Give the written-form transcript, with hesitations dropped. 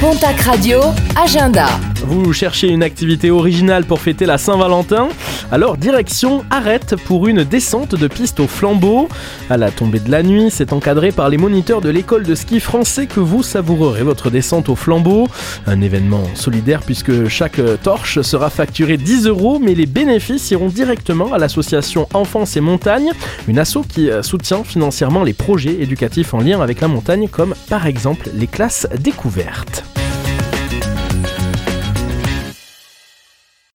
Pontac Radio, agenda. Vous cherchez une activité originale pour fêter la Saint-Valentin ? Alors direction Arrête pour une descente de piste au flambeau. À la tombée de la nuit, c'est encadré par les moniteurs de l'école de ski français que vous savourerez votre descente au flambeau. Un événement solidaire puisque chaque torche sera facturée 10 €, mais les bénéfices iront directement à l'association Enfance et Montagne, une asso qui soutient financièrement les projets éducatifs en lien avec la montagne, comme par exemple les classes découvertes.